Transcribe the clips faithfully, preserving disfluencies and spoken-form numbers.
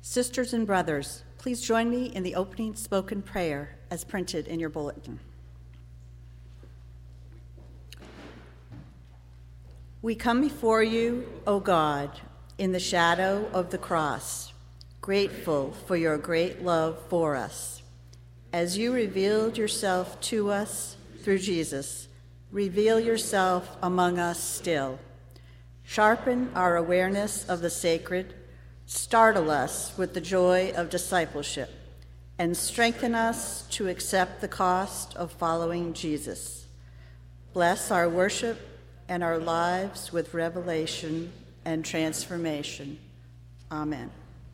Sisters and brothers, please join me in the opening spoken prayer as printed in your bulletin. We come before you, O God, in the shadow of the cross, grateful for your great love for us. As you revealed yourself to us through Jesus, reveal yourself among us still. Sharpen our awareness of the sacred, startle us with the joy of discipleship, and strengthen us to accept the cost of following Jesus. Bless our worship and our lives with revelation and transformation. Amen.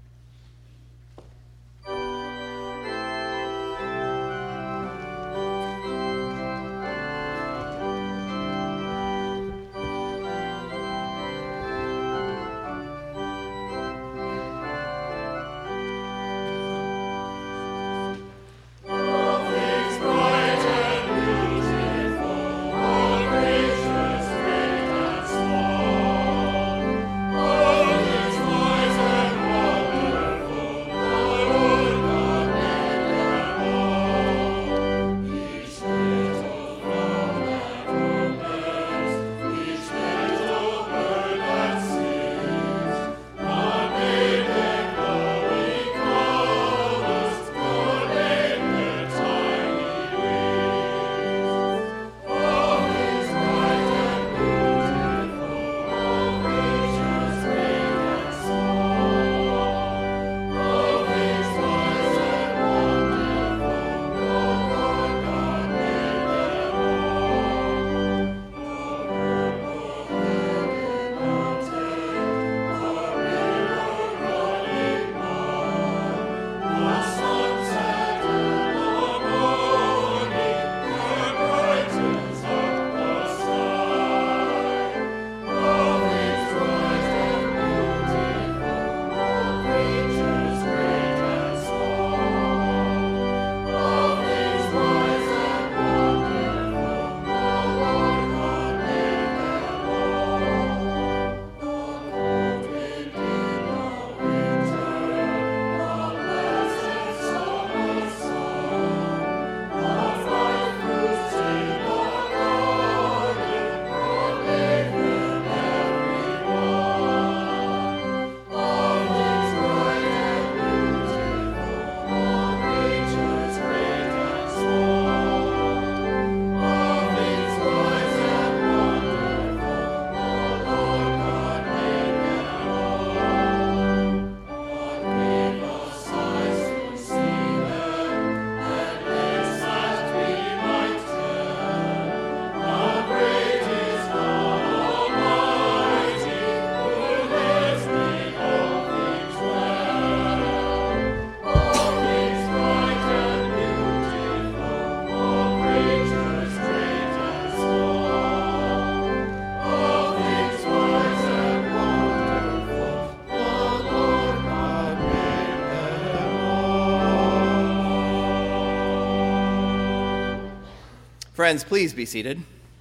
Friends, please be seated.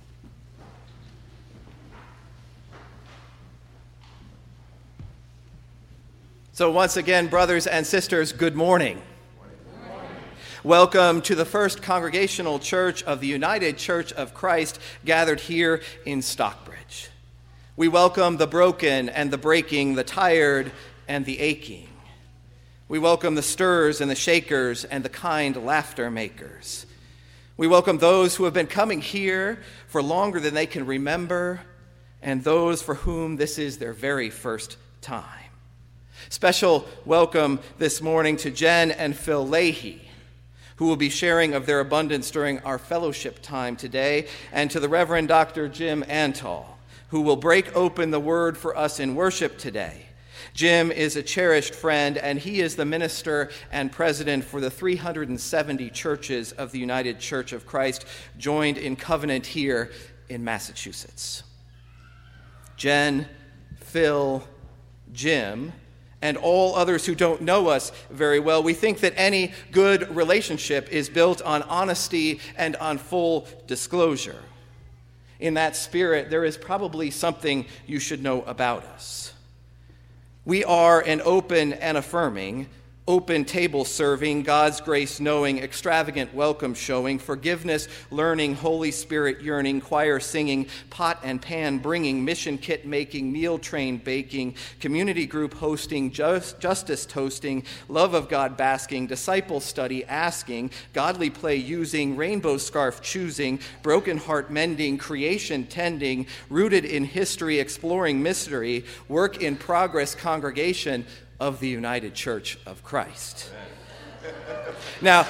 So once again, brothers and sisters, good morning. Good morning. Welcome to the First Congregational Church of the United Church of Christ, gathered here in Stockbridge. We welcome the broken and the breaking, the tired and the aching. We welcome the stirrers and the shakers and the kind laughter makers. We welcome those who have been coming here for longer than they can remember, and those for whom this is their very first time. Special welcome this morning to Jen and Phil Leahy, who will be sharing of their abundance during our fellowship time today, and to the Reverend Doctor Jim Antal, who will break open the word for us in worship today. Jim is a cherished friend, and he is the minister and president for the three hundred seventy churches of the United Church of Christ, joined in covenant here in Massachusetts. Jen, Phil, Jim, and all others who don't know us very well, we think that any good relationship is built on honesty and on full disclosure. In that spirit, there is probably something you should know about us. We are an open and affirming, open table serving, God's grace knowing, extravagant welcome showing, forgiveness learning, Holy Spirit yearning, choir singing, pot and pan bringing, mission kit making, meal train baking, community group hosting, just, justice toasting, love of God basking, disciple study asking, godly play using, rainbow scarf choosing, broken heart mending, creation tending, rooted in history exploring mystery, work in progress congregation of the United Church of Christ. Now,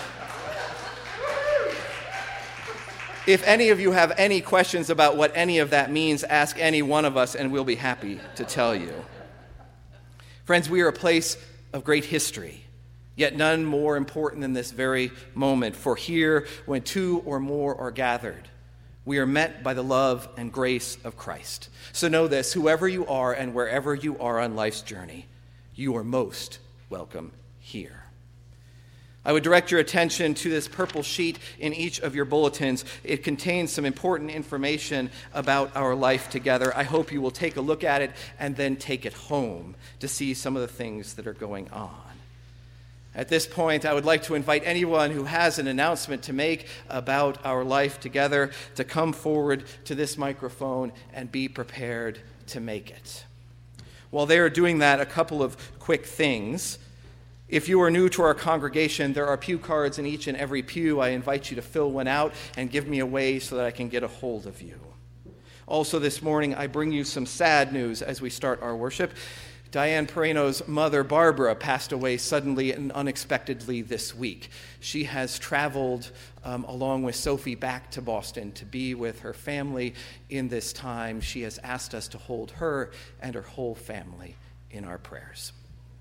if any of you have any questions about what any of that means, ask any one of us and we'll be happy to tell you. Friends, we are a place of great history, yet none more important than this very moment. For here, when two or more are gathered, we are met by the love and grace of Christ. So know this, whoever you are and wherever you are on life's journey, you are most welcome here. I would direct your attention to this purple sheet in each of your bulletins. It contains some important information about our life together. I hope you will take a look at it and then take it home to see some of the things that are going on. At this point, I would like to invite anyone who has an announcement to make about our life together to come forward to this microphone and be prepared to make it. While they are doing that, a couple of quick things. If you are new to our congregation, there are pew cards in each and every pew. I invite you to fill one out and give me a way so that I can get a hold of you. Also this morning, I bring you some sad news as we start our worship. Diane Perino's mother, Barbara, passed away suddenly and unexpectedly this week. She has traveled um, along with Sophie back to Boston to be with her family in this time. She has asked us to hold her and her whole family in our prayers.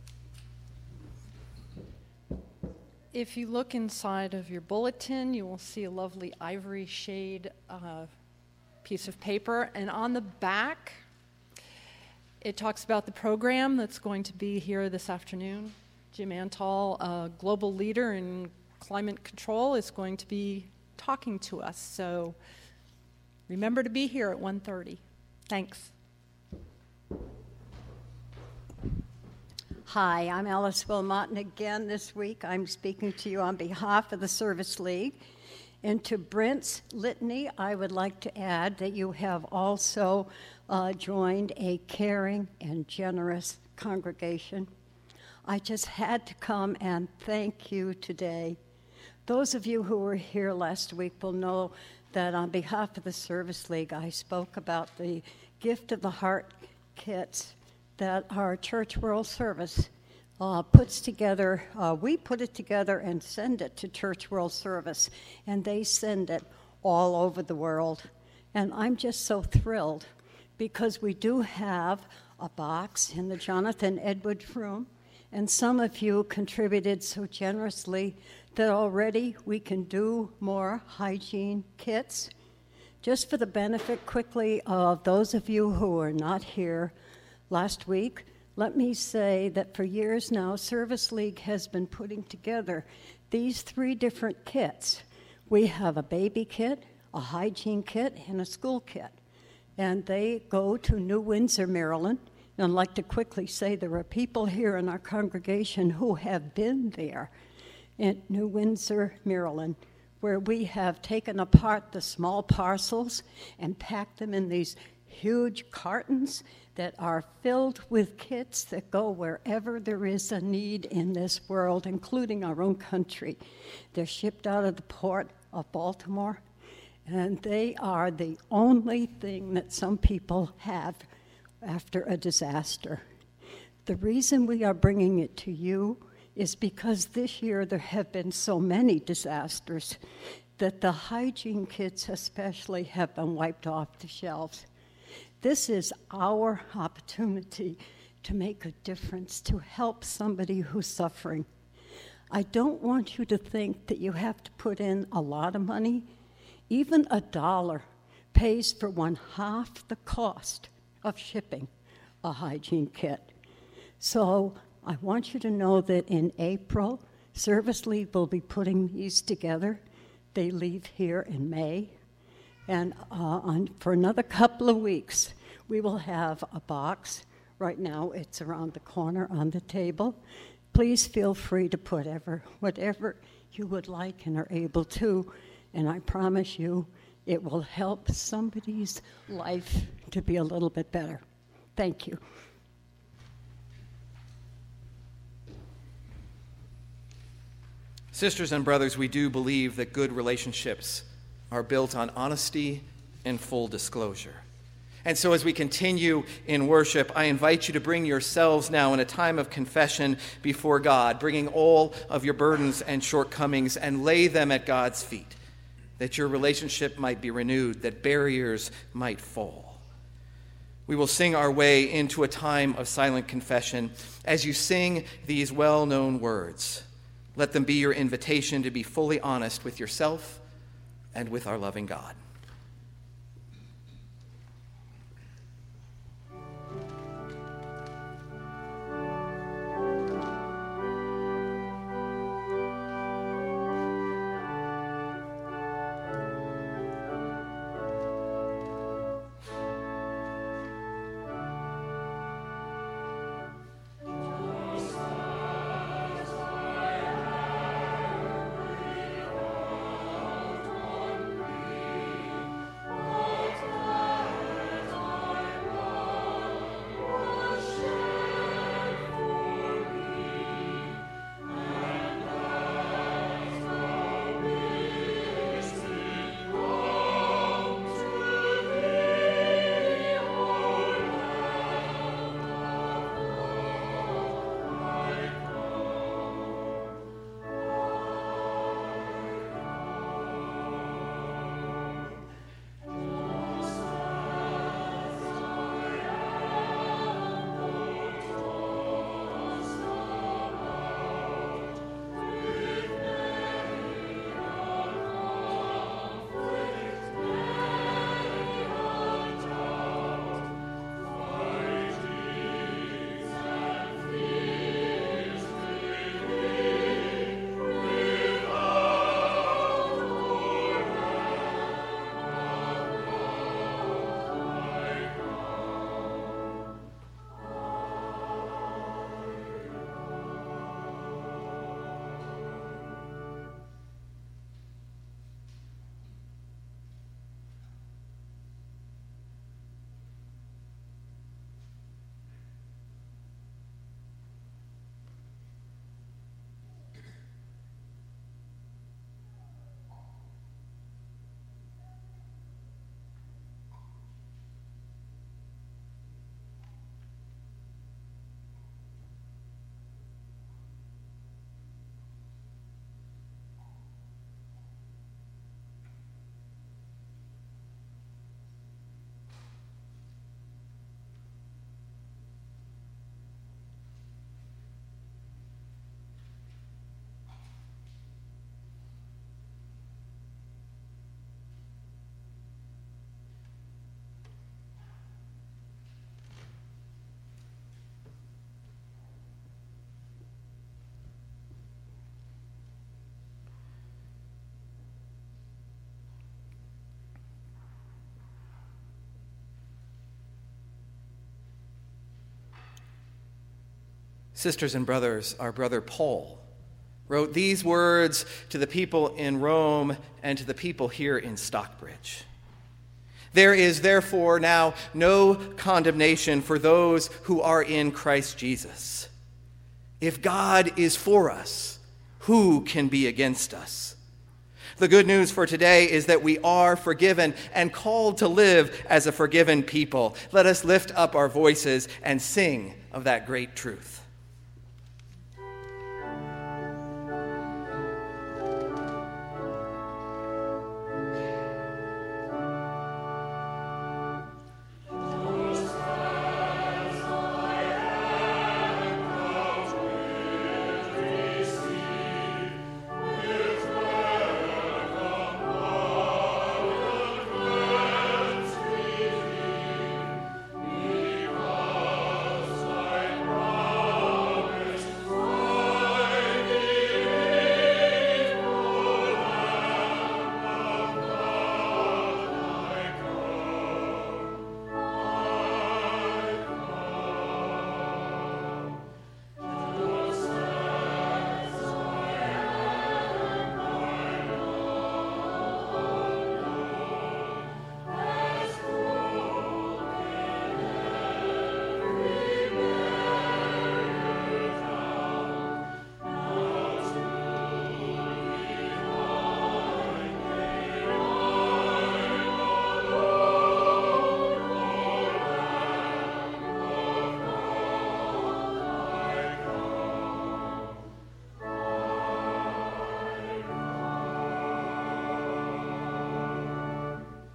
If you look inside of your bulletin, you will see a lovely ivory shade uh, piece of paper, and on the back, it talks about the program that's going to be here this afternoon. Jim Antal, a global leader in climate control, is going to be talking to us. So remember to be here at one thirty. Thanks. Hi, I'm Alice Wilmot, and again this week I'm speaking to you on behalf of the Service League. And to Brent's litany, I would like to add that you have also uh, joined a caring and generous congregation. I just had to come and thank you today. Those of you who were here last week will know that on behalf of the Service League, I spoke about the Gift of the Heart kits that our Church World Service Uh, puts together, uh, we put it together and send it to Church World Service, and they send it all over the world. And I'm just so thrilled because we do have a box in the Jonathan Edwards room, and some of you contributed so generously that already we can do more hygiene kits. Just for the benefit quickly of those of you who are not here last week, let me say that for years now, Service League has been putting together these three different kits. We have a baby kit, a hygiene kit, and a school kit. And they go to New Windsor, Maryland. And I'd like to quickly say there are people here in our congregation who have been there in New Windsor, Maryland, where we have taken apart the small parcels and packed them in these huge cartons that are filled with kits that go wherever there is a need in this world, including our own country. They're shipped out of the port of Baltimore, and they are the only thing that some people have after a disaster. The reason we are bringing it to you is because this year there have been so many disasters that the hygiene kits especially have been wiped off the shelves. This is our opportunity to make a difference, to help somebody who's suffering. I don't want you to think that you have to put in a lot of money. Even a dollar pays for one half the cost of shipping a hygiene kit. So I want you to know that in April, Service League will be putting these together. They leave here in May. And uh, on, for another couple of weeks, we will have a box Right now, it's around the corner on the table. Please feel free to put ever, whatever you would like and are able to, and I promise you it will help somebody's life to be a little bit better. Thank you. Sisters and brothers, we do believe that good relationships are built on honesty and full disclosure. And so as we continue in worship, I invite you to bring yourselves now in a time of confession before God, bringing all of your burdens and shortcomings and lay them at God's feet, that your relationship might be renewed, that barriers might fall. We will sing our way into a time of silent confession. As you sing these well-known words, let them be your invitation to be fully honest with yourself and with our loving God. Sisters and brothers, our brother Paul wrote these words to the people in Rome and to the people here in Stockbridge. There is therefore now no condemnation for those who are in Christ Jesus. If God is for us, who can be against us? The good news for today is that we are forgiven and called to live as a forgiven people. Let us lift up our voices and sing of that great truth. Oh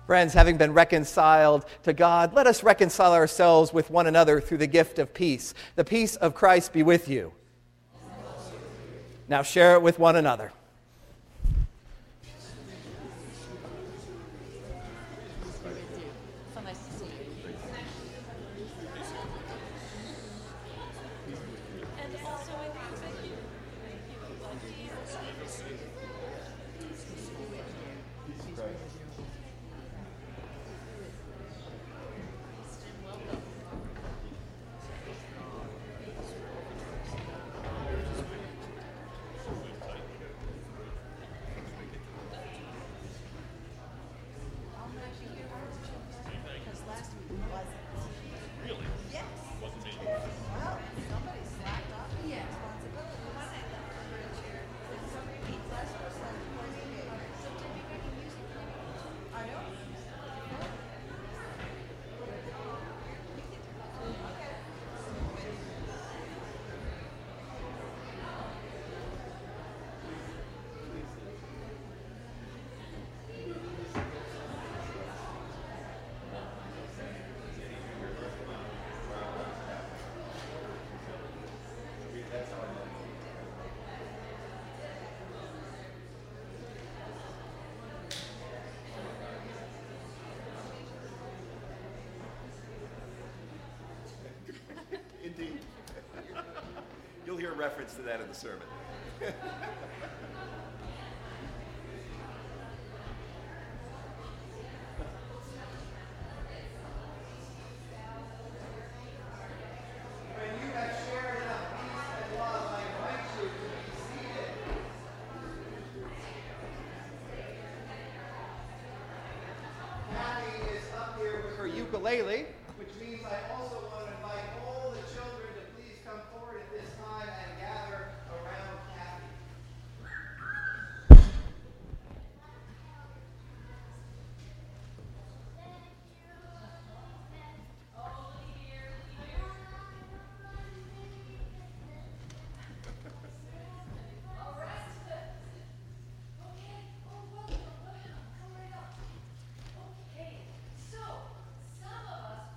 Friends, having been reconciled to God, let us reconcile ourselves with one another through the gift of peace. The peace of Christ be with you. Now share it with one another. Indeed. You'll hear reference to that in the sermon. Kathy is up here with her ukulele, which means I also want to invite all the children to please come forward at this time and gather around Kathy. So, some of us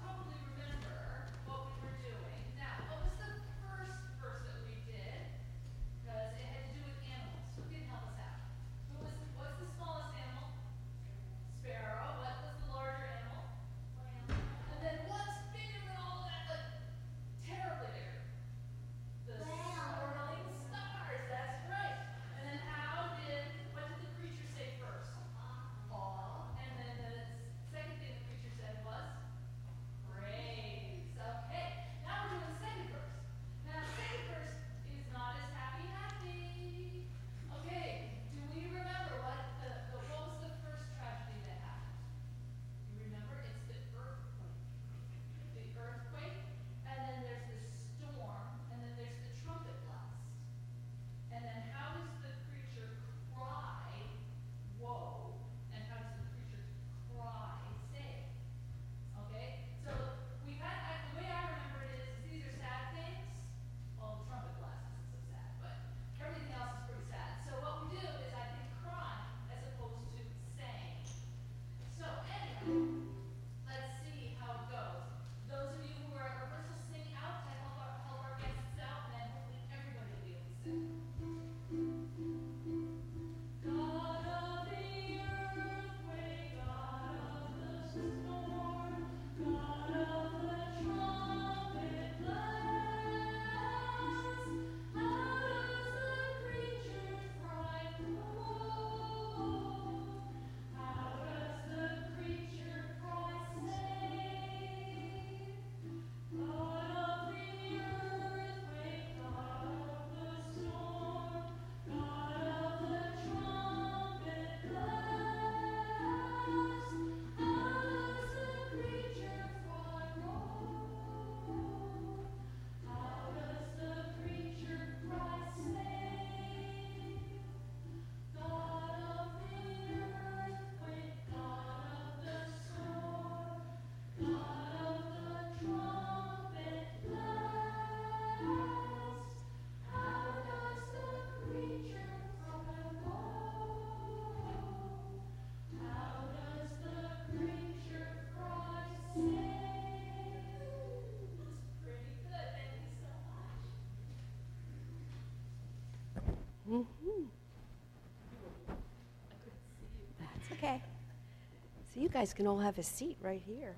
guys can all have a seat right here.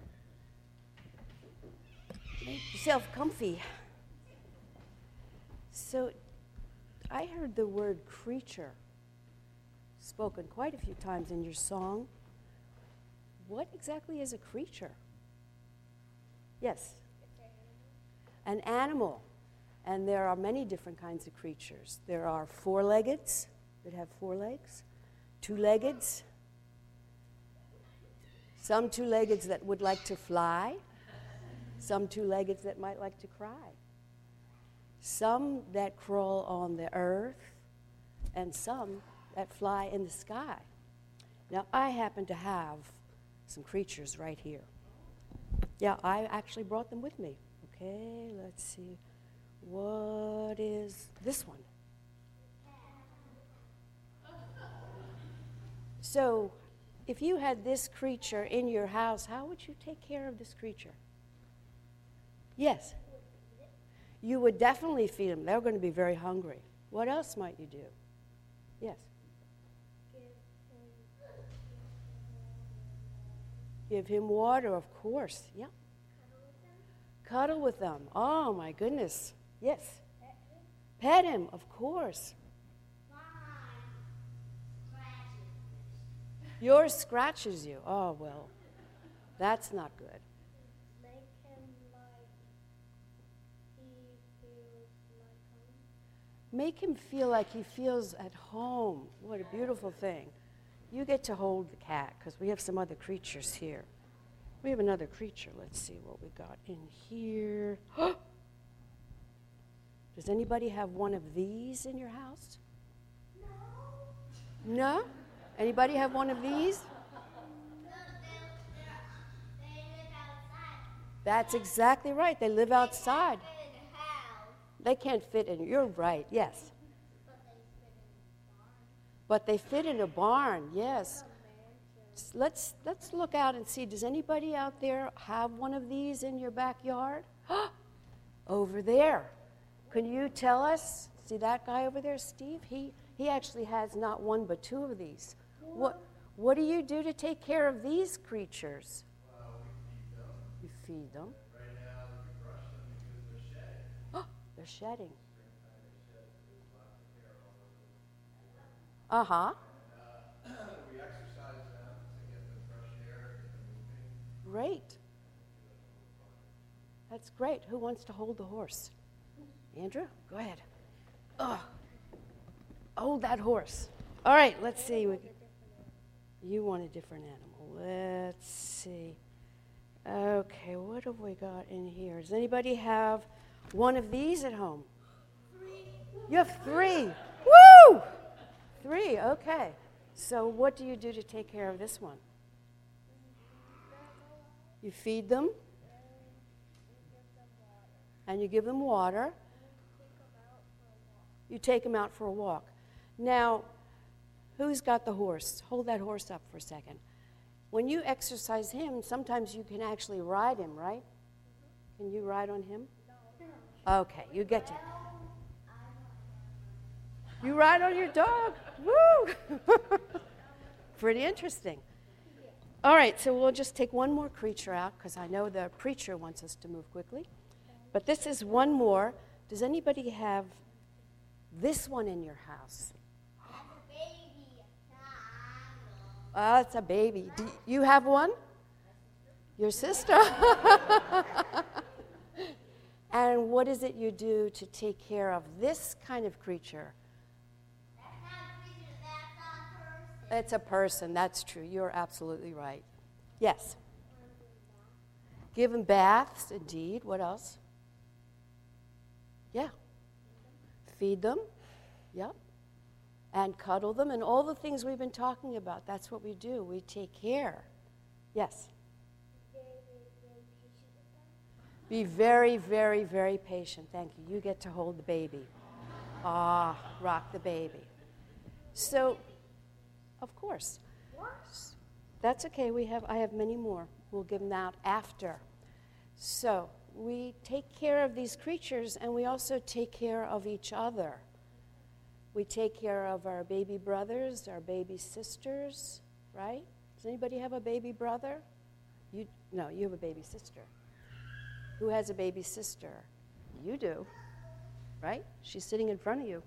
Make yourself comfy. So, I heard the word creature spoken quite a few times in your song. What exactly is a creature? Yes? An animal. And there are many different kinds of creatures. There are four-leggeds that have four legs, two-leggeds, some two-leggeds that would like to fly, some two-leggeds that might like to cry, some that crawl on the earth, and some that fly in the sky. Now, I happen to have some creatures right here. Yeah, I actually brought them with me. Okay, let's see. What is this one? So, if you had this creature in your house, how would you take care of this creature? Yes. You would definitely feed them. They're going to be very hungry. What else might you do? Yes. Give him water, of course. Yeah. Cuddle with them. Oh, my goodness. Yes. Pet him, of course. Yours scratches you. Oh, well, that's not good. Make him like he feels like home. Make him feel like he feels at home. What a beautiful thing. You get to hold the cat because we have some other creatures here. We have another creature. Let's see what we got in here. Does anybody have one of these in your house? No. No? Anybody have one of these? No, they, they live outside. That's exactly right. They live outside. They can't fit in a house. They can't fit in. You're right. Yes. But they fit in a barn. But they fit in a barn. Yes. Let's let's look out and see. Does anybody out there have one of these in your backyard? Over there. Can you tell us? See that guy over there, Steve? He he actually has not one but two of these. What what do you do to take care of these creatures? Well, we feed them. You feed them. Right now, we brush them because they're shedding. They're shedding. Springtime, they shed, so there's lots of hair all over them. Uh huh. And, uh, we exercise them to get them fresh air, get them moving. Great. That's great. Who wants to hold the horse? Andrew, go ahead. Oh, hold that horse. All right, let's see. We, you want a different animal. Let's see. Okay, what have we got in here? Does anybody have one of these at home? Three. You have three. Woo! Three, okay. So what do you do to take care of this one? You feed them, and you give them water. You take them out for a walk. Now, who's got the horse? Hold that horse up for a second. When you exercise him, sometimes you can actually ride him, right? Can you ride on him? Okay, you get to. You ride on your dog? Woo! Pretty interesting. All right, so we'll just take one more creature out because I know the preacher wants us to move quickly. But this is one more. Does anybody have this one in your house? Baby. Oh, it's a baby. Do you have one? Your sister? And what is it you do to take care of this kind of creature? That's not a creature, that's a person. It's a person. That's true. You're absolutely right. Yes. Give them baths, indeed. What else? Yeah. Feed them. Yep. And cuddle them and all the things we've been talking about. That's what we do. We take care. Yes. Be very, very, very patient. Thank you. You get to hold the baby. Ah, rock the baby. So, of course. That's okay. We have. I have many more. We'll give them out after. So, we take care of these creatures, and we also take care of each other. We take care of our baby brothers, our baby sisters, right? Does anybody have a baby brother? You, no, you have a baby sister. Who has a baby sister? You do, right? She's sitting in front of you.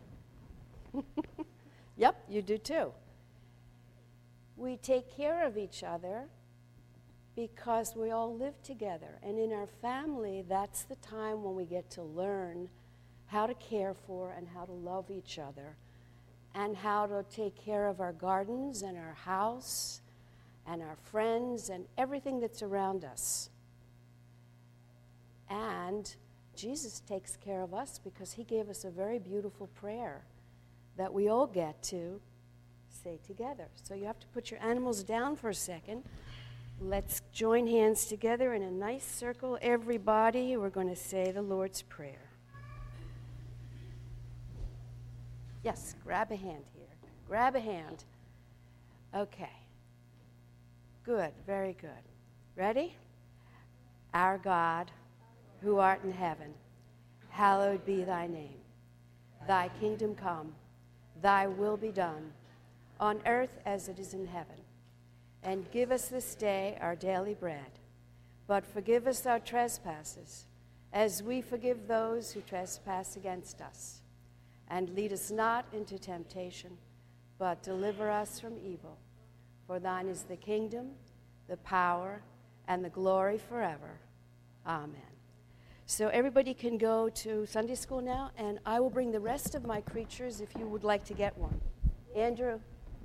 Yep, you do too. We take care of each other because we all live together. And in our family, that's the time when we get to learn how to care for and how to love each other, and how to take care of our gardens and our house and our friends and everything that's around us. And Jesus takes care of us because he gave us a very beautiful prayer that we all get to say together. So you have to put your animals down for a second. Let's join hands together in a nice circle. Everybody, we're going to say the Lord's Prayer. Yes, grab a hand here. Grab a hand. Okay. Good, very good. Ready? Our God, who art in heaven, hallowed be thy name. Thy kingdom come, thy will be done, on earth as it is in heaven. And give us this day our daily bread. But forgive us our trespasses, as we forgive those who trespass against us. And lead us not into temptation, but deliver us from evil. For thine is the kingdom, the power, and the glory forever. Amen. So everybody can go to Sunday school now, and I will bring the rest of my creatures if you would like to get one. Andrew.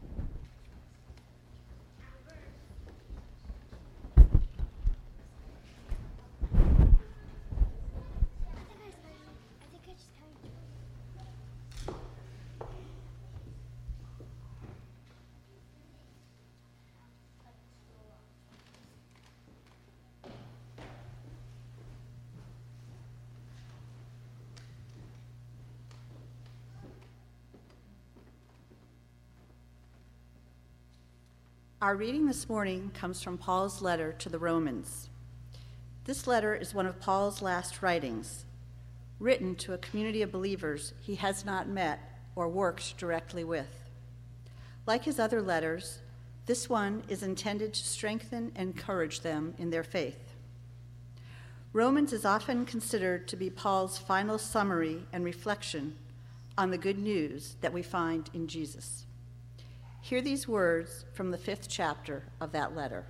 Our reading this morning comes from Paul's letter to the Romans. This letter is one of Paul's last writings, written to a community of believers he has not met or worked directly with. Like his other letters, this one is intended to strengthen and encourage them in their faith. Romans is often considered to be Paul's final summary and reflection on the good news that we find in Jesus. Hear these words from the fifth chapter of that letter.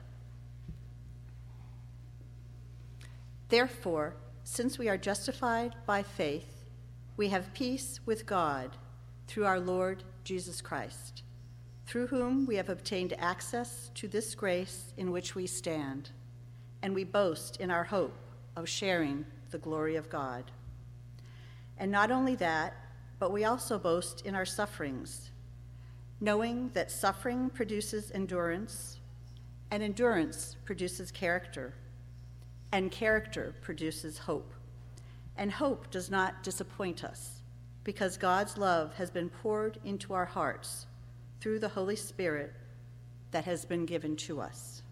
Therefore, since we are justified by faith, we have peace with God through our Lord Jesus Christ, through whom we have obtained access to this grace in which we stand, and we boast in our hope of sharing the glory of God. And not only that, but we also boast in our sufferings, knowing that suffering produces endurance, and endurance produces character, and character produces hope. And hope does not disappoint us, because God's love has been poured into our hearts through the Holy Spirit that has been given to us.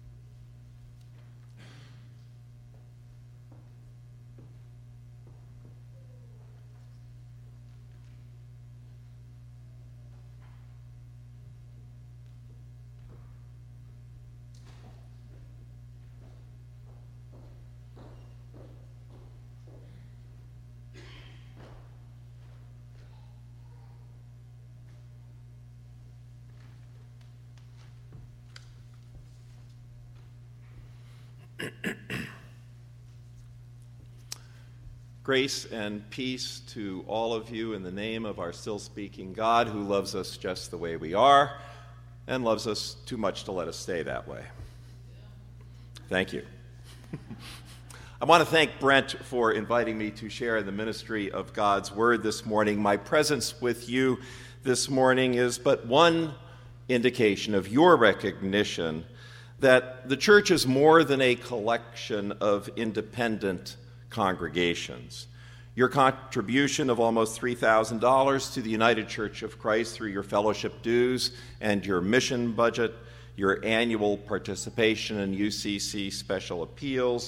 Grace and peace to all of you in the name of our still-speaking God, who loves us just the way we are and loves us too much to let us stay that way. Thank you. I want to thank Brent for inviting me to share in the ministry of God's Word this morning. My presence with you this morning is but one indication of your recognition that the church is more than a collection of independent congregations. Your contribution of almost three thousand dollars to the United Church of Christ through your fellowship dues and your mission budget, your annual participation in U C C special appeals,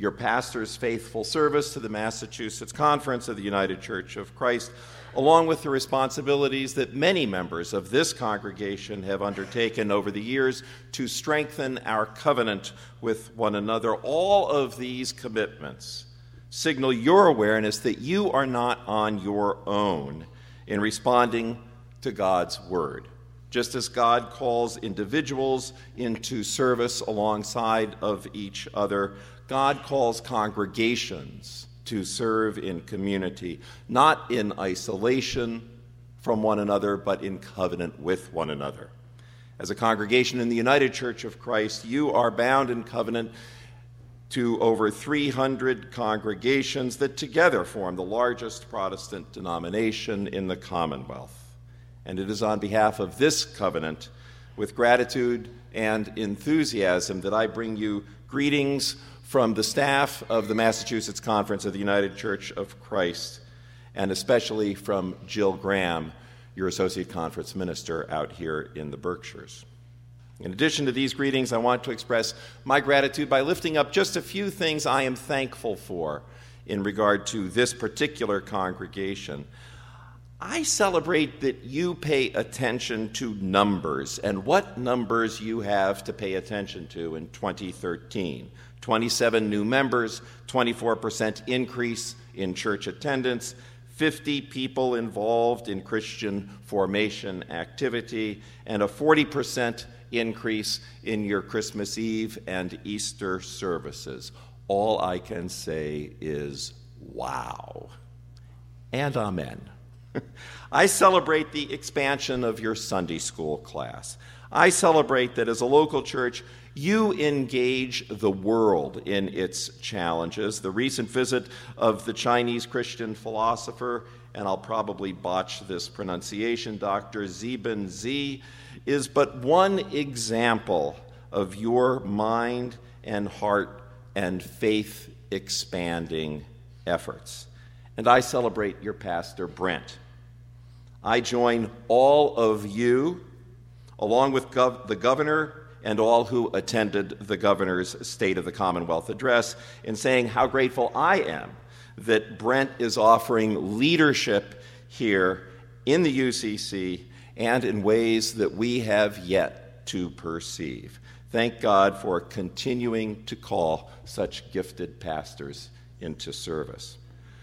your pastor's faithful service to the Massachusetts Conference of the United Church of Christ, along with the responsibilities that many members of this congregation have undertaken over the years to strengthen our covenant with one another. All of these commitments signal your awareness that you are not on your own in responding to God's word. Just as God calls individuals into service alongside of each other, God calls congregations to serve in community, not in isolation from one another, but in covenant with one another. As a congregation in the United Church of Christ, you are bound in covenant to over three hundred congregations that together form the largest Protestant denomination in the Commonwealth. And it is on behalf of this covenant, with gratitude and enthusiasm, that I bring you greetings from the staff of the Massachusetts Conference of the United Church of Christ, and especially from Jill Graham, your Associate Conference Minister out here in the Berkshires. In addition to these greetings, I want to express my gratitude by lifting up just a few things I am thankful for in regard to this particular congregation. I celebrate that you pay attention to numbers and what numbers you have to pay attention to in twenty thirteen. twenty-seven new members, twenty-four percent increase in church attendance, fifty people involved in Christian formation activity, and a forty percent increase in your Christmas Eve and Easter services. All I can say is, wow, and amen. I celebrate the expansion of your Sunday school class. I celebrate that as a local church, you engage the world in its challenges. The recent visit of the Chinese Christian philosopher, and I'll probably botch this pronunciation, Doctor Zhiben Zi, is but one example of your mind and heart and faith-expanding efforts. And I celebrate your pastor, Brent. I join all of you, along with gov- the governor and all who attended the governor's State of the Commonwealth address, in saying how grateful I am that Brent is offering leadership here in the U C C and in ways that we have yet to perceive. Thank God for continuing to call such gifted pastors into service.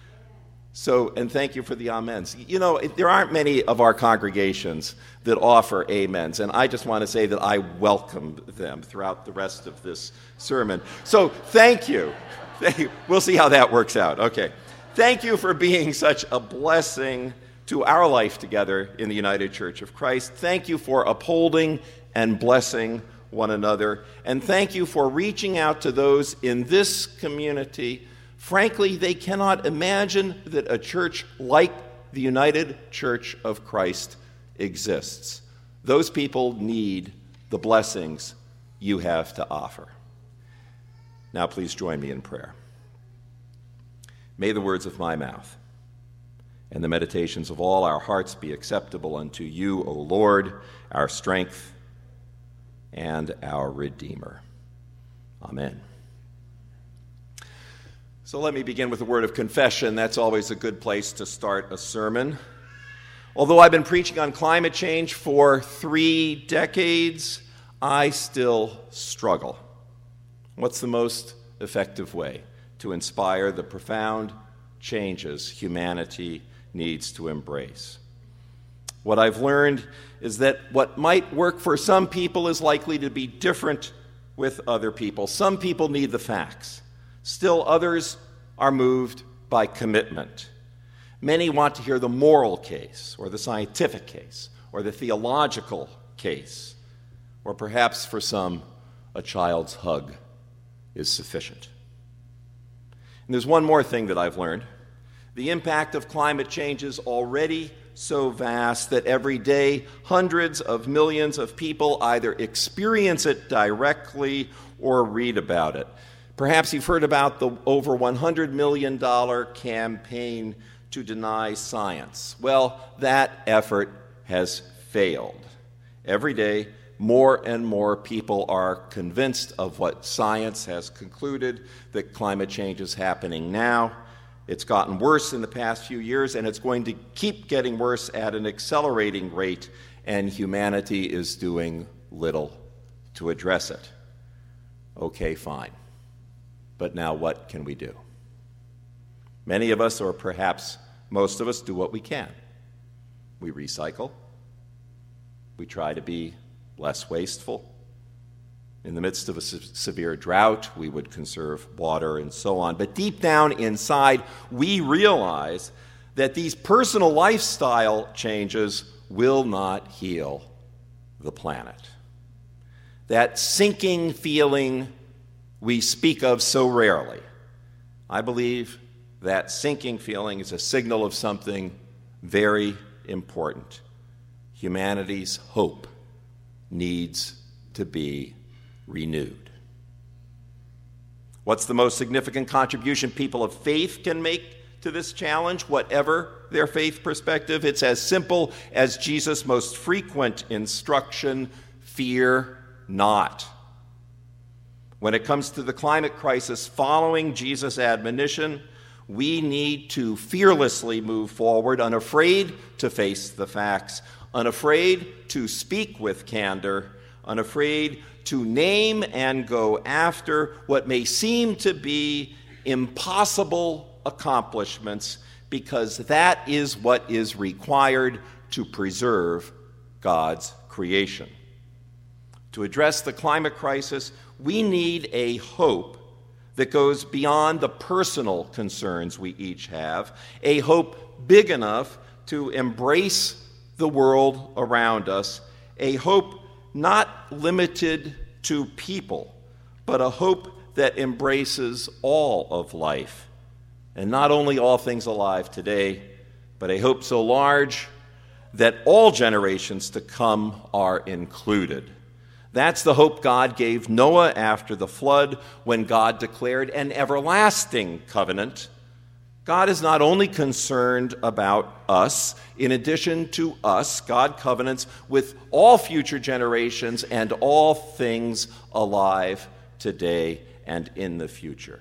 So, and thank you for the amens. You know, there aren't many of our congregations that offer amens, and I just want to say that I welcome them throughout the rest of this sermon. So, thank you. Thank you. We'll see how that works out. Okay. Thank you for being such a blessing to our life together in the United Church of Christ. Thank you for upholding and blessing one another, and thank you for reaching out to those in this community. Frankly, they cannot imagine that a church like the United Church of Christ exists. Those people need the blessings you have to offer. Now, please join me in prayer. May the words of my mouth and the meditations of all our hearts be acceptable unto you, O Lord, our strength and our Redeemer. Amen. So let me begin with a word of confession. That's always a good place to start a sermon. Although I've been preaching on climate change for three decades, I still struggle. What's the most effective way to inspire the profound changes humanity needs to embrace? What I've learned is that what might work for some people is likely to be different with other people. Some people need the facts. Still, others are moved by commitment. Many want to hear the moral case, or the scientific case, or the theological case, or perhaps for some, a child's hug is sufficient. And there's one more thing that I've learned. The impact of climate change is already so vast that every day hundreds of millions of people either experience it directly or read about it. Perhaps you've heard about the over one hundred million dollars campaign to deny science. Well, that effort has failed. Every day, more and more people are convinced of what science has concluded, that climate change is happening now. It's gotten worse in the past few years, and it's going to keep getting worse at an accelerating rate, and humanity is doing little to address it. Okay, fine. But now what can we do? Many of us, or perhaps most of us, do what we can. We recycle. We try to be less wasteful. In the midst of a se- severe drought, we would conserve water and so on. But deep down inside, we realize that these personal lifestyle changes will not heal the planet. That sinking feeling we speak of so rarely, I believe that sinking feeling is a signal of something very important. Humanity's hope needs to be renewed. What's the most significant contribution people of faith can make to this challenge, whatever their faith perspective? It's as simple as Jesus' most frequent instruction: fear not. When it comes to the climate crisis following Jesus' admonition, we need to fearlessly move forward, unafraid to face the facts, unafraid to speak with candor, unafraid to name and go after what may seem to be impossible accomplishments, because that is what is required to preserve God's creation. To address the climate crisis, we need a hope that goes beyond the personal concerns we each have, a hope big enough to embrace the world around us, a hope not limited to people, but a hope that embraces all of life, and not only all things alive today, but a hope so large that all generations to come are included. That's the hope God gave Noah after the flood, when God declared an everlasting covenant. God is not only concerned about us. In addition to us, God covenants with all future generations and all things alive today and in the future.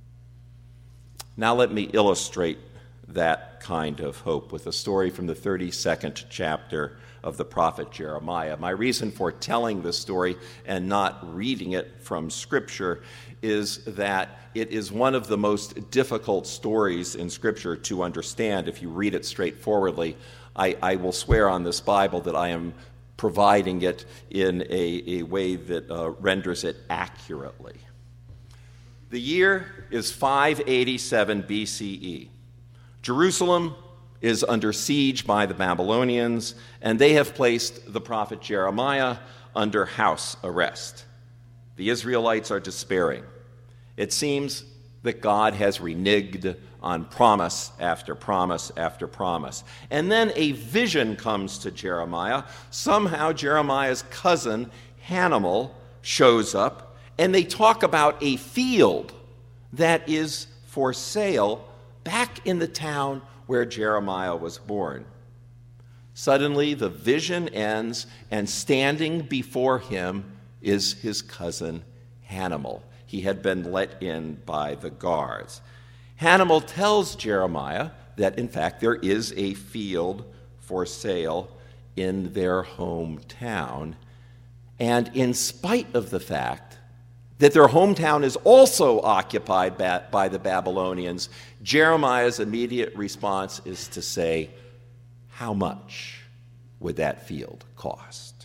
Now let me illustrate that kind of hope with a story from the thirty-second chapter of the prophet Jeremiah. My reason for telling this story and not reading it from Scripture is that it is one of the most difficult stories in Scripture to understand if you read it straightforwardly. I, I will swear on this Bible that I am providing it in a, a way that uh, renders it accurately. The year is five eighty-seven B C E. Jerusalem is under siege by the Babylonians, and they have placed the prophet Jeremiah under house arrest. The Israelites are despairing. It seems that God has reneged on promise after promise after promise. And then a vision comes to Jeremiah. Somehow Jeremiah's cousin, Hanamel, shows up, and they talk about a field that is for sale back in the town where Jeremiah was born. Suddenly, the vision ends, and standing before him is his cousin Hanamel. He had been let in by the guards. Hanamel tells Jeremiah that, in fact, there is a field for sale in their hometown. And in spite of the fact that their hometown is also occupied by the Babylonians, Jeremiah's immediate response is to say, how much would that field cost?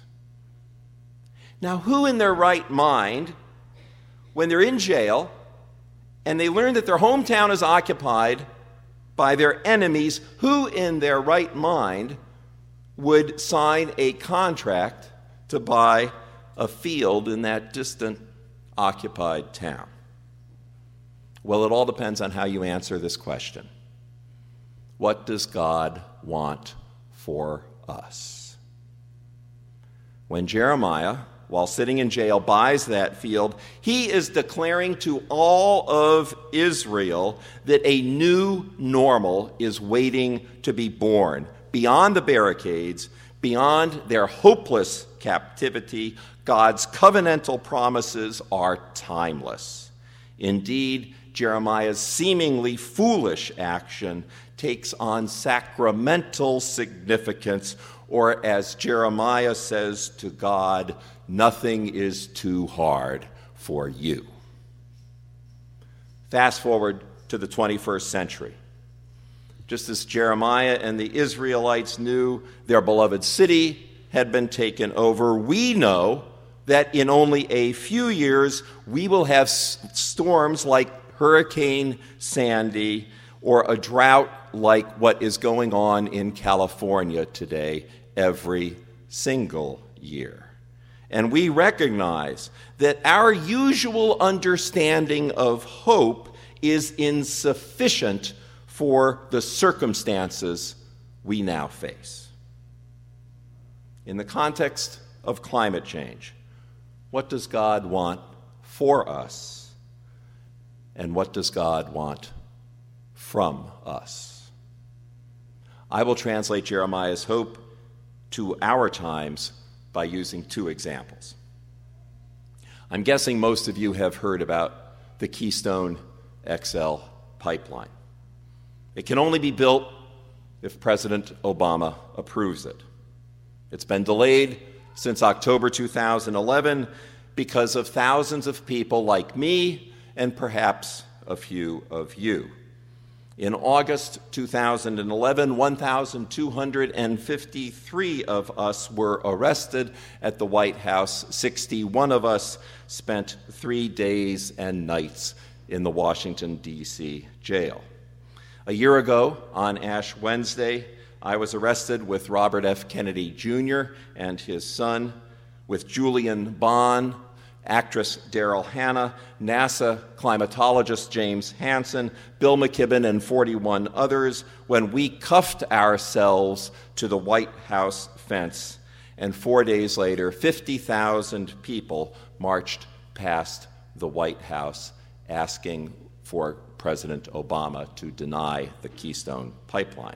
Now, who in their right mind, when they're in jail and they learn that their hometown is occupied by their enemies, who in their right mind would sign a contract to buy a field in that distant occupied town? Well, it all depends on how you answer this question. What does God want for us? When Jeremiah, while sitting in jail, buys that field, he is declaring to all of Israel that a new normal is waiting to be born beyond the barricades, Beyond their hopeless captivity, God's covenantal promises are timeless. Indeed, Jeremiah's seemingly foolish action takes on sacramental significance, or as Jeremiah says to God, nothing is too hard for you. Fast forward to the twenty-first century. Just as Jeremiah and the Israelites knew their beloved city had been taken over, we know that in only a few years we will have storms like Hurricane Sandy or a drought like what is going on in California today every single year. And we recognize that our usual understanding of hope is insufficient for the circumstances we now face. In the context of climate change, what does God want for us? And what does God want from us? I will translate Jeremiah's hope to our times by using two examples. I'm guessing most of you have heard about the Keystone X L pipeline. It can only be built if President Obama approves it. It's been delayed since October two thousand eleven because of thousands of people like me and perhaps a few of you. In August two thousand eleven, one thousand two hundred fifty-three of us were arrested at the White House. sixty-one of us spent three days and nights in the Washington, D C jail. A year ago, on Ash Wednesday, I was arrested with Robert F. Kennedy Junior and his son, with Julian Bond, actress Daryl Hannah, NASA climatologist James Hansen, Bill McKibben, and forty-one others, when we cuffed ourselves to the White House fence. And four days later, fifty thousand people marched past the White House asking for President Obama to deny the Keystone Pipeline.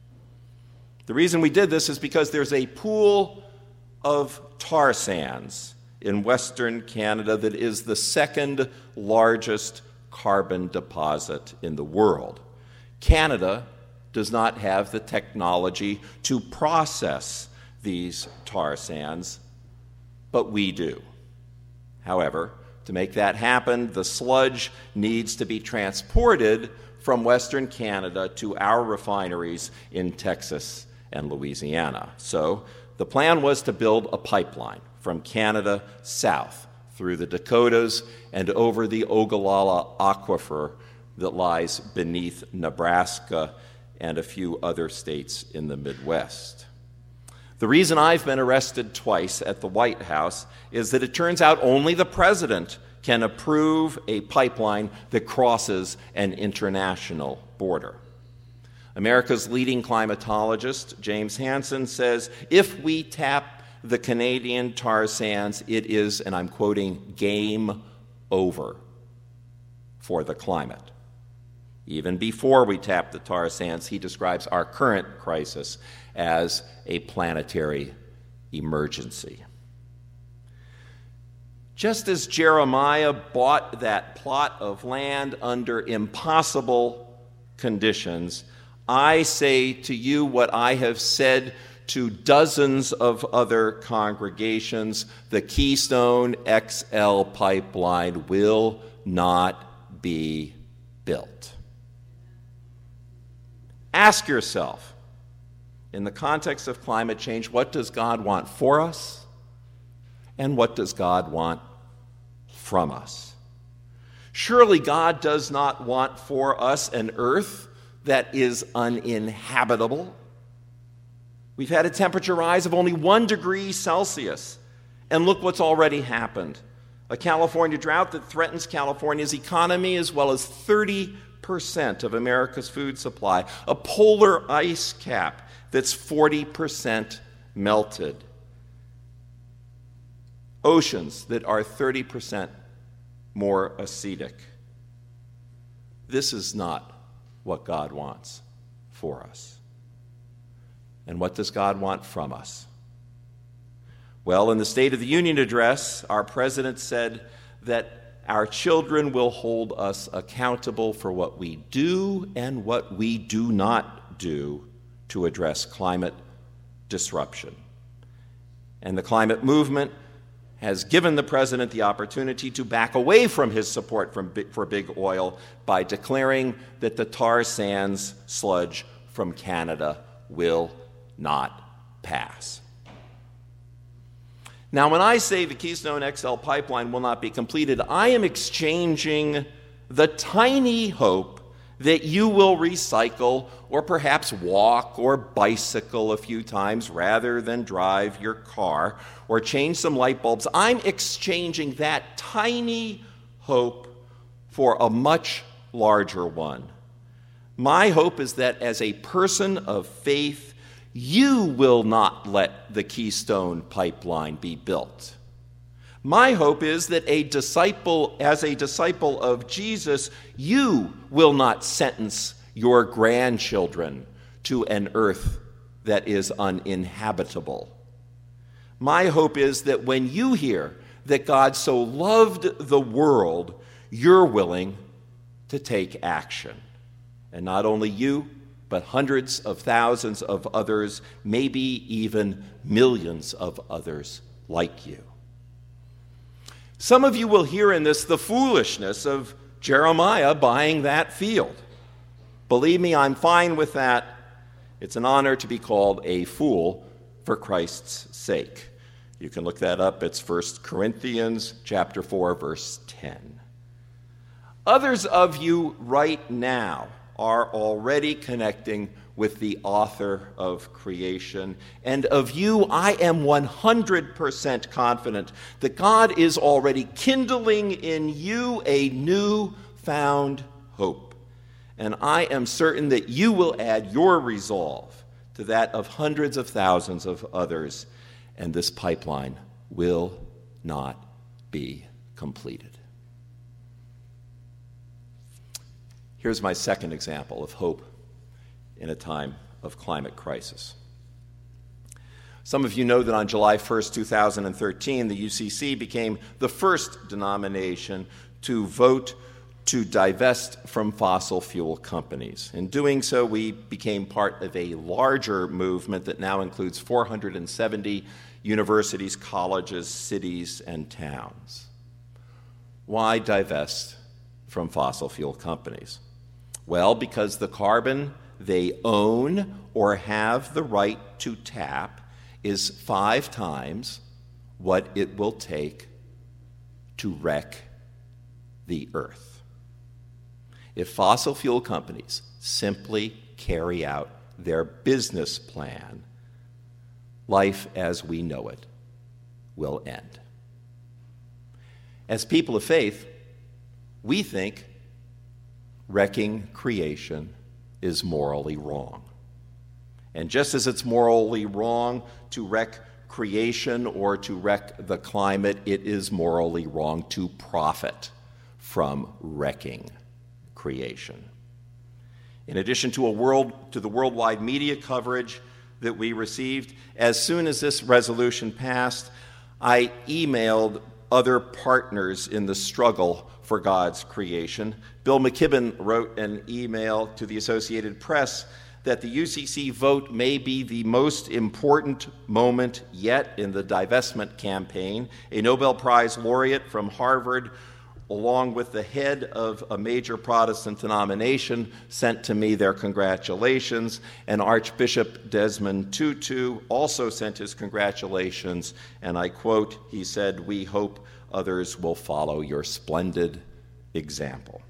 The reason we did this is because there's a pool of tar sands in Western Canada that is the second largest carbon deposit in the world. Canada does not have the technology to process these tar sands, but we do. However, to make that happen, the sludge needs to be transported from Western Canada to our refineries in Texas and Louisiana. So the plan was to build a pipeline from Canada south through the Dakotas and over the Ogallala Aquifer that lies beneath Nebraska and a few other states in the Midwest. The reason I've been arrested twice at the White House is that it turns out only the president can approve a pipeline that crosses an international border. America's leading climatologist, James Hansen, says, if we tap the Canadian tar sands, it is, and I'm quoting, game over for the climate. Even before we tap the tar sands, he describes our current crisis as a planetary emergency. Just as Jeremiah bought that plot of land under impossible conditions, I say to you what I have said to dozens of other congregations: the Keystone X L pipeline will not be built. Ask yourself, in the context of climate change, what does God want for us, and what does God want from us? Surely God does not want for us an earth that is uninhabitable. We've had a temperature rise of only one degree Celsius, and look what's already happened. A California drought that threatens California's economy as well as thirty percent of America's food supply. A polar ice cap that's forty percent melted. Oceans that are thirty percent more acidic. This is not what God wants for us. And what does God want from us? Well, in the State of the Union address, our president said that our children will hold us accountable for what we do and what we do not do to address climate disruption. And the climate movement has given the president the opportunity to back away from his support from big, for big oil by declaring that the tar sands sludge from Canada will not pass. Now, when I say the Keystone X L pipeline will not be completed, I am exchanging the tiny hope that you will recycle or perhaps walk or bicycle a few times rather than drive your car or change some light bulbs. I'm exchanging that tiny hope for a much larger one. My hope is that as a person of faith, you will not let the Keystone Pipeline be built. My hope is that a disciple, as a disciple of Jesus, you will not sentence your grandchildren to an earth that is uninhabitable. My hope is that when you hear that God so loved the world, you're willing to take action. And not only you, but hundreds of thousands of others, maybe even millions of others like you. Some of you will hear in this the foolishness of Jeremiah buying that field. Believe me, I'm fine with that. It's an honor to be called a fool for Christ's sake. You can look that up. It's First Corinthians chapter four, verse ten. Others of you right now are already connecting with the author of creation. And of you, I am one hundred percent confident that God is already kindling in you a new-found hope. And I am certain that you will add your resolve to that of hundreds of thousands of others, and this pipeline will not be completed. Here's my second example of hope in a time of climate crisis. Some of you know that on July first, two thousand thirteen, the U C C became the first denomination to vote to divest from fossil fuel companies. In doing so, we became part of a larger movement that now includes four hundred seventy universities, colleges, cities, and towns. Why divest from fossil fuel companies? Well, because the carbon they own or have the right to tap is five times what it will take to wreck the earth. If fossil fuel companies simply carry out their business plan, life as we know it will end. As people of faith, we think wrecking creation is morally wrong. And just as it's morally wrong to wreck creation or to wreck the climate, it is morally wrong to profit from wrecking creation. In addition to a world to the worldwide media coverage that we received, as soon as this resolution passed, I emailed other partners in the struggle for God's creation. Bill McKibben wrote an email to the Associated Press that the U C C vote may be the most important moment yet in the divestment campaign. A Nobel Prize laureate from Harvard, along with the head of a major Protestant denomination, sent to me their congratulations, and Archbishop Desmond Tutu also sent his congratulations, and I quote, he said, "We hope others will follow your splendid example."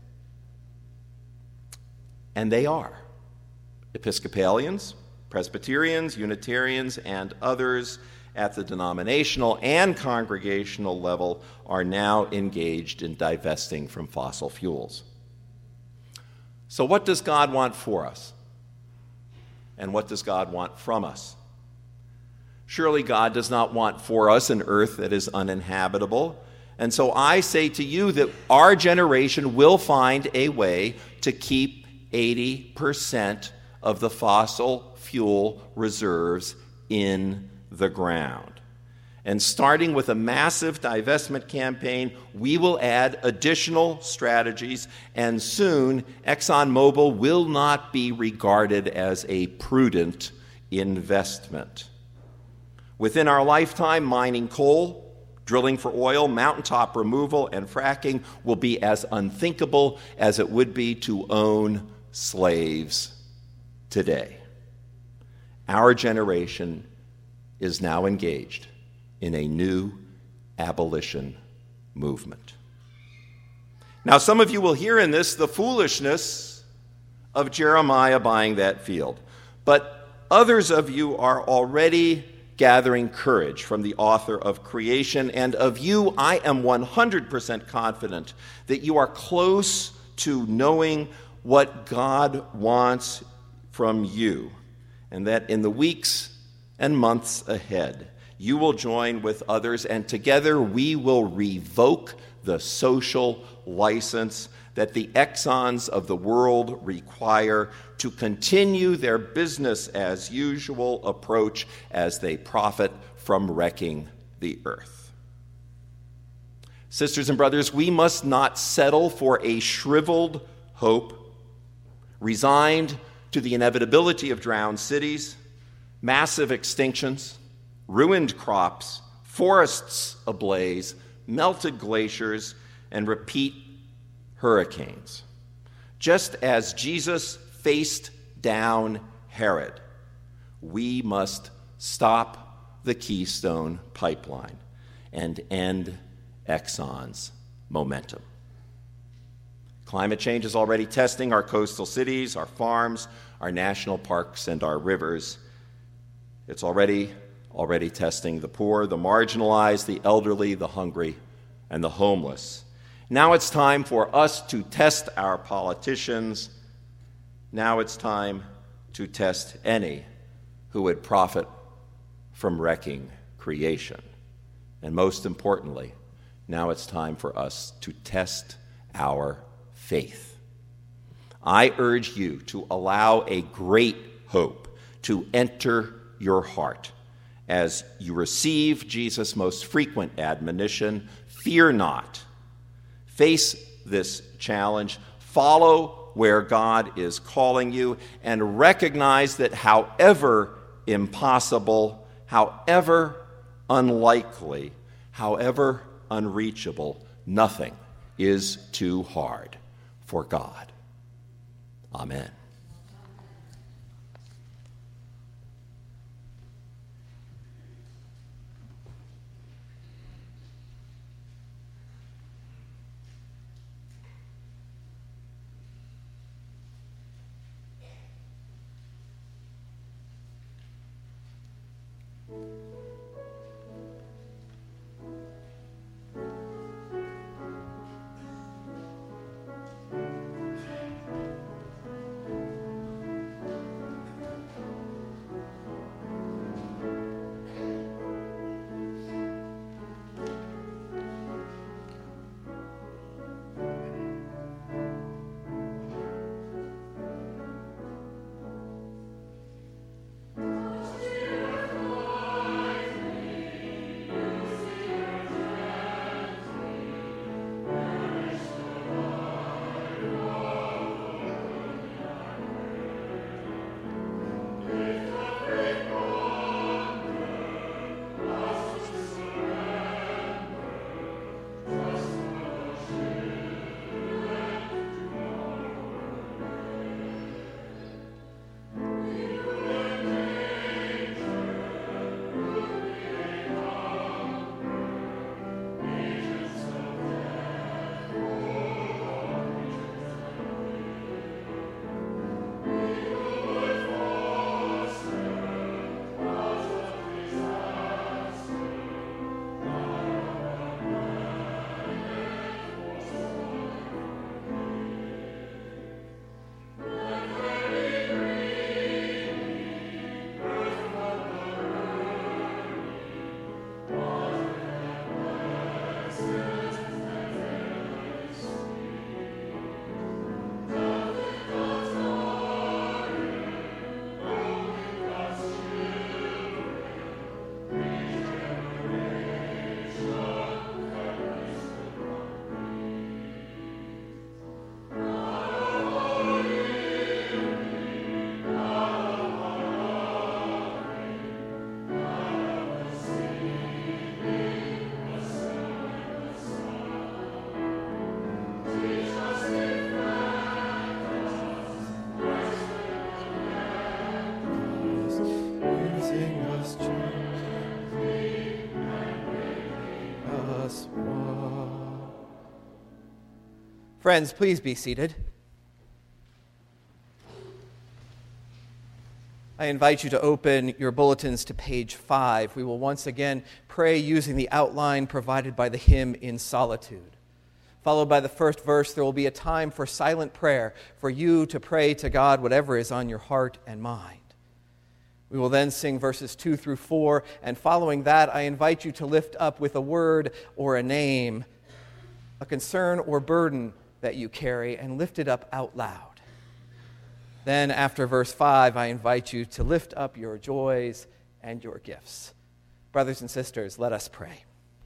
And they are. Episcopalians, Presbyterians, Unitarians, and others at the denominational and congregational level are now engaged in divesting from fossil fuels. So what does God want for us? And what does God want from us? Surely God does not want for us an earth that is uninhabitable. And so I say to you that our generation will find a way to keep eighty percent of the fossil fuel reserves in the ground. And starting with a massive divestment campaign, we will add additional strategies, and soon ExxonMobil will not be regarded as a prudent investment. Within our lifetime, mining coal, drilling for oil, mountaintop removal, and fracking will be as unthinkable as it would be to own slaves today. Our generation is now engaged in a new abolition movement. Now, some of you will hear in this the foolishness of Jeremiah buying that field, but others of you are already gathering courage from the author of creation, and of you, I am one hundred percent confident that you are close to knowing what God wants from you, and that in the weeks and months ahead, you will join with others, and together we will revoke the social license that the Exxons of the world require to continue their business as usual approach as they profit from wrecking the earth. Sisters and brothers, we must not settle for a shriveled hope, resigned to the inevitability of drowned cities, massive extinctions, ruined crops, forests ablaze, melted glaciers, and repeat hurricanes. Just as Jesus faced down Herod, we must stop the Keystone Pipeline and end Exxon's momentum. Climate change is already testing our coastal cities, our farms, our national parks, and our rivers. It's already already testing the poor, the marginalized, the elderly, the hungry, and the homeless. Now it's time for us to test our politicians. Now it's time to test any who would profit from wrecking creation. And most importantly, now it's time for us to test our faith. I urge you to allow a great hope to enter your heart as you receive Jesus' most frequent admonition, fear not. Face this challenge, follow where God is calling you, and recognize that however impossible, however unlikely, however unreachable, nothing is too hard for God. Amen. Friends, please be seated. I invite you to open your bulletins to page five. We will once again pray using the outline provided by the hymn In Solitude. Followed by the first verse, there will be a time for silent prayer, for you to pray to God whatever is on your heart and mind. We will then sing verses two through four, and following that, I invite you to lift up with a word or a name, a concern or burden that you carry, and lift it up out loud. Then, after verse five, I invite you to lift up your joys and your gifts. Brothers and sisters, let us pray.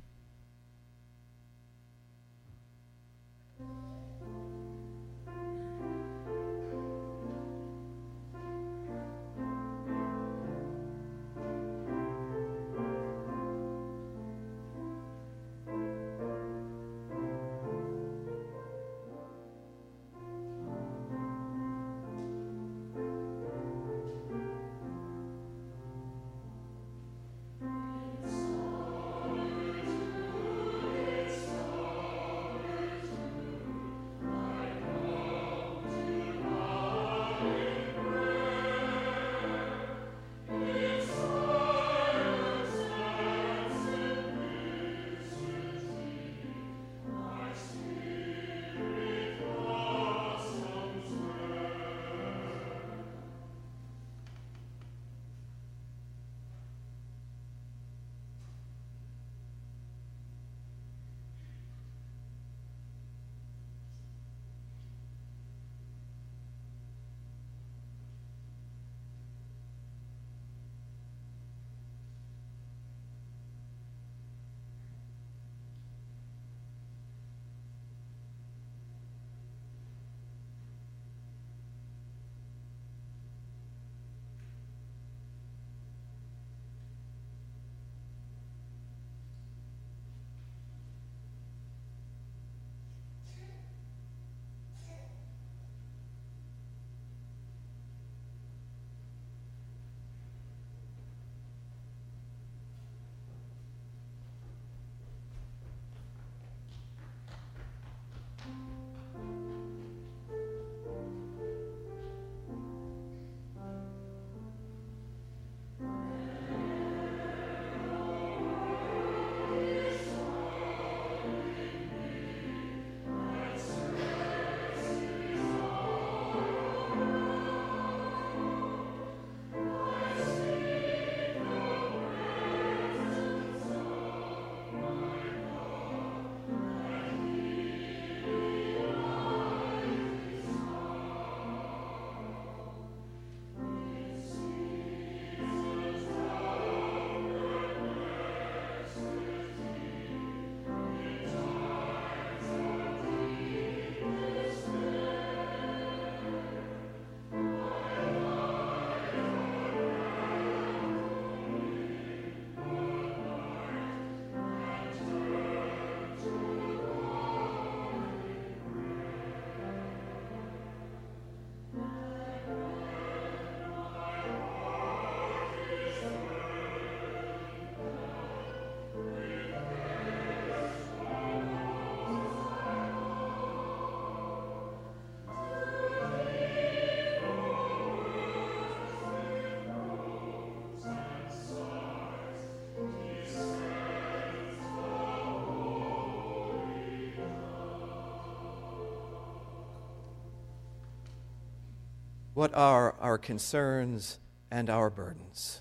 What are our concerns and our burdens?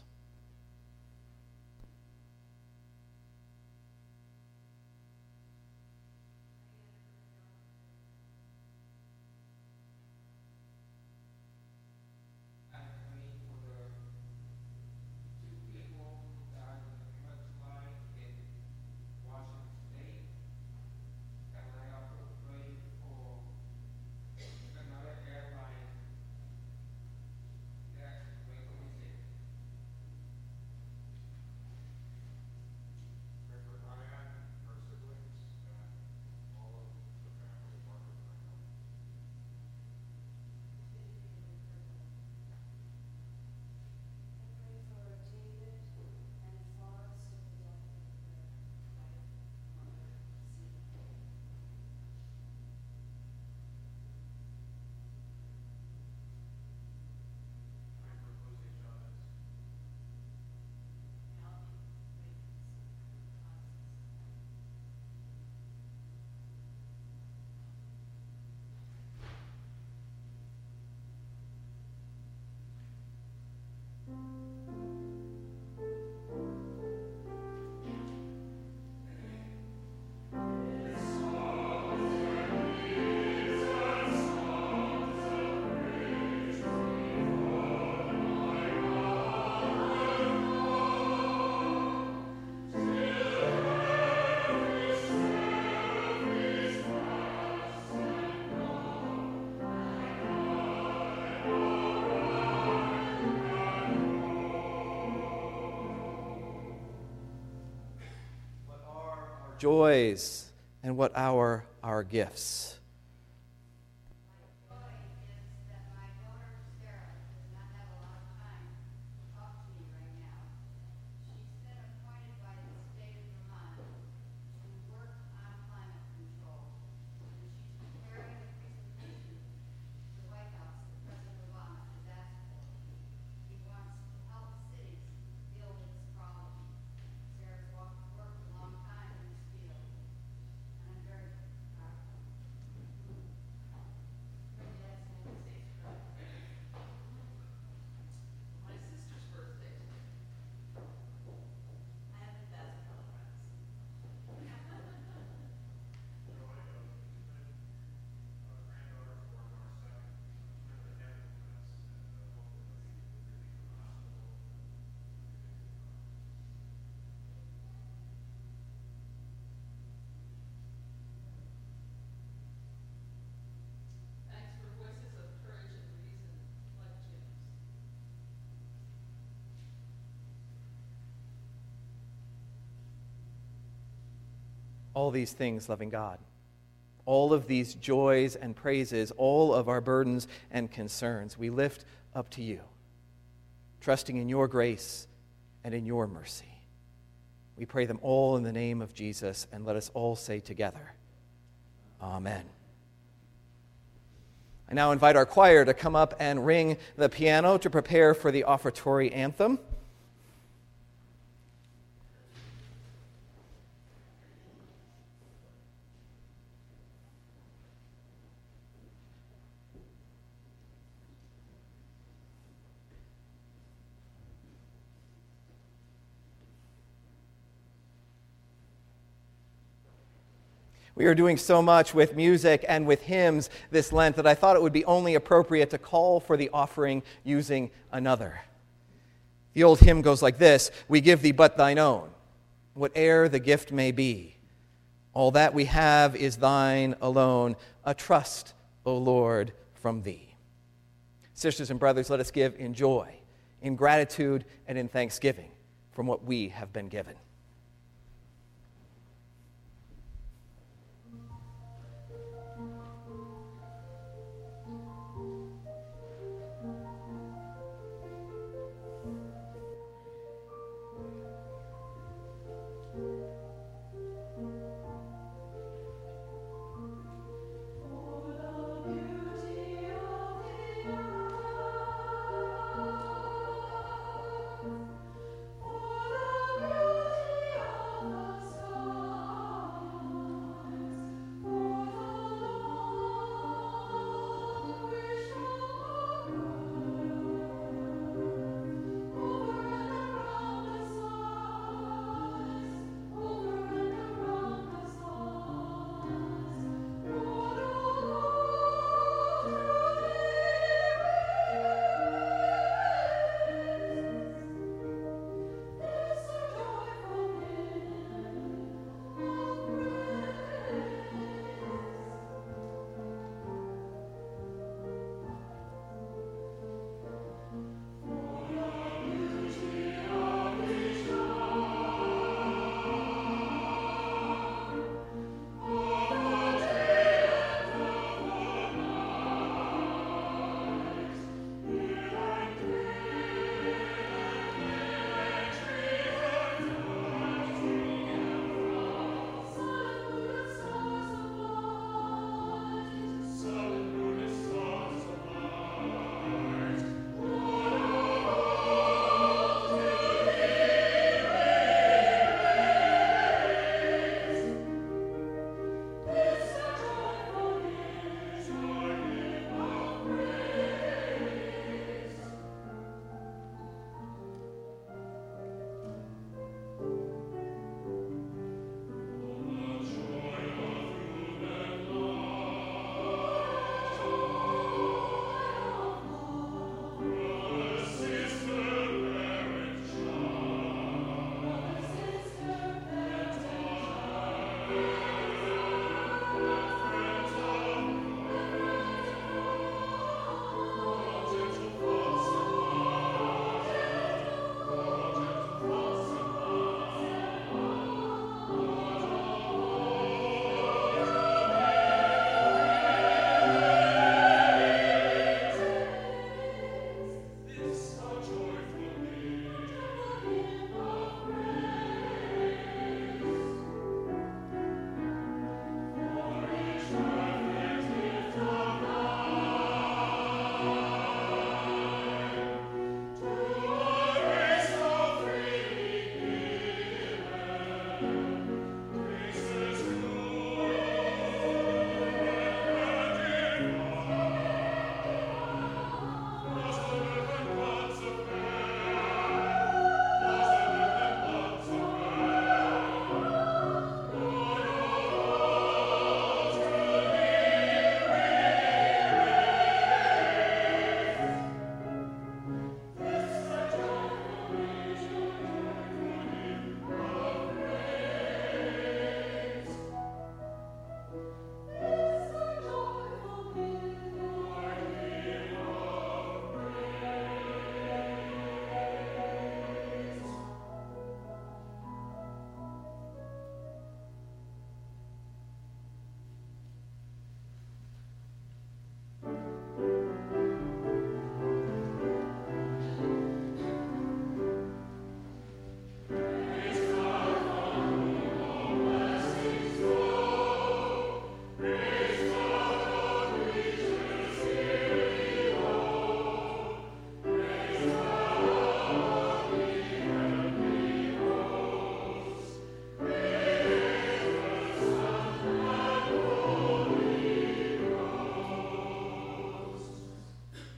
joys and what our, our gifts? All these things, loving God, all of these joys and praises, all of our burdens and concerns, we lift up to you, trusting in your grace and in your mercy. We pray them all in the name of Jesus, and let us all say together, Amen. I now invite our choir to come up and ring the piano to prepare for the offertory anthem. We are doing so much with music and with hymns this Lent that I thought it would be only appropriate to call for the offering using another. The old hymn goes like this: "We give thee but thine own, whate'er the gift may be. All that we have is thine alone, a trust, O Lord, from thee." Sisters and brothers, let us give in joy, in gratitude, and in thanksgiving from what we have been given. For the beauty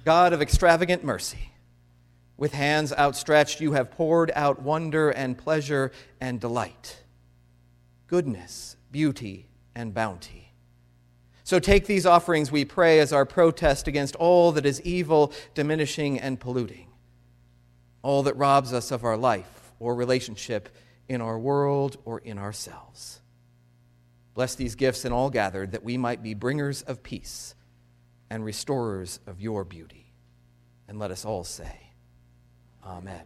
God of extravagant mercy, with hands outstretched, you have poured out wonder and pleasure and delight, goodness, beauty, and bounty. So take these offerings, we pray, as our protest against all that is evil, diminishing, and polluting, all that robs us of our life or relationship in our world or in ourselves. Bless these gifts and all gathered, that we might be bringers of peace and restorers of your beauty. And let us all say, Amen.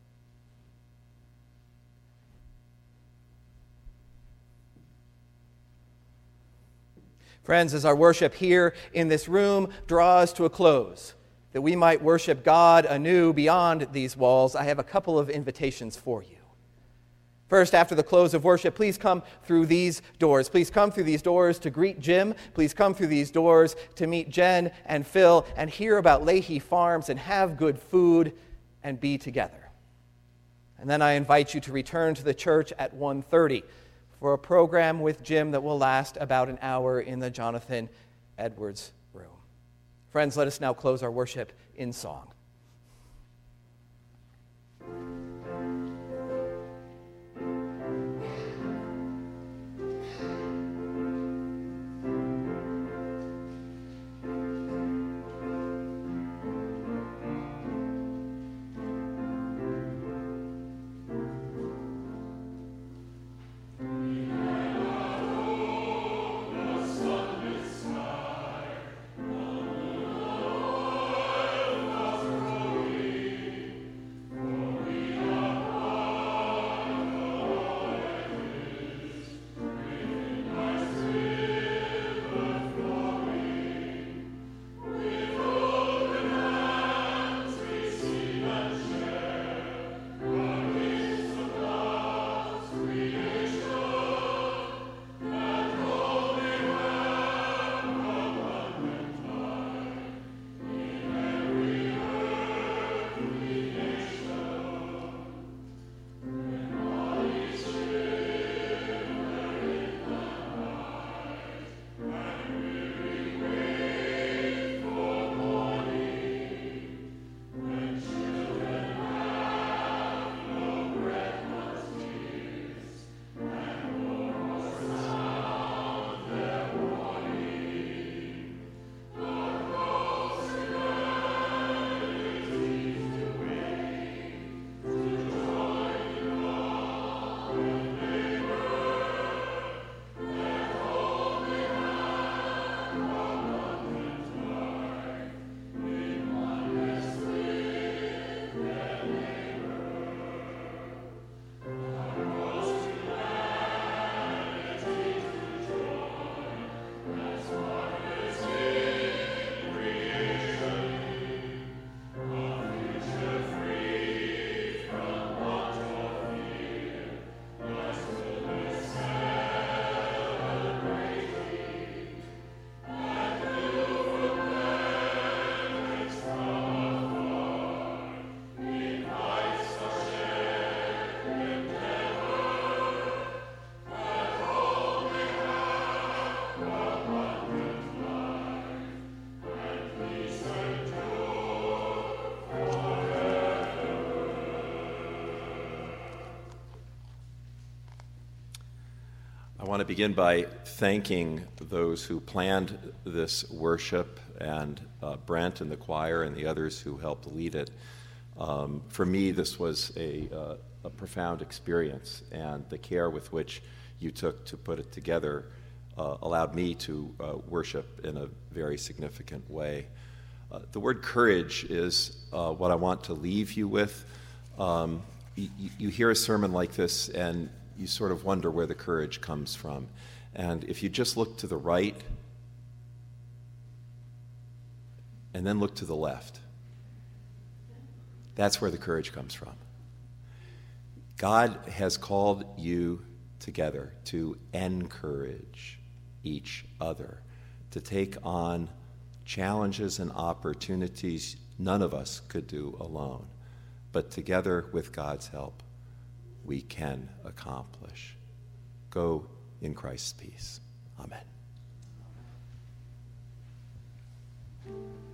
Friends, as our worship here in this room draws to a close, that we might worship God anew beyond these walls, I have a couple of invitations for you. First, after the close of worship, please come through these doors. Please come through these doors to greet Jim. Please come through these doors to meet Jen and Phil and hear about Leahy Farms and have good food and be together. And then I invite you to return to the church at one thirty for a program with Jim that will last about an hour in the Jonathan Edwards room. Friends, let us now close our worship in song. I want to begin by thanking those who planned this worship and uh, Brent and the choir and the others who helped lead it. Um, for me, this was a, uh, a profound experience, and the care with which you took to put it together uh, allowed me to uh, worship in a very significant way. Uh, the word courage is uh, what I want to leave you with. Um, you, you hear a sermon like this, and you sort of wonder where the courage comes from. And if you just look to the right and then look to the left, that's where the courage comes from. God has called you together to encourage each other, to take on challenges and opportunities none of us could do alone. But together, with God's help, we can accomplish. Go in Christ's peace. Amen.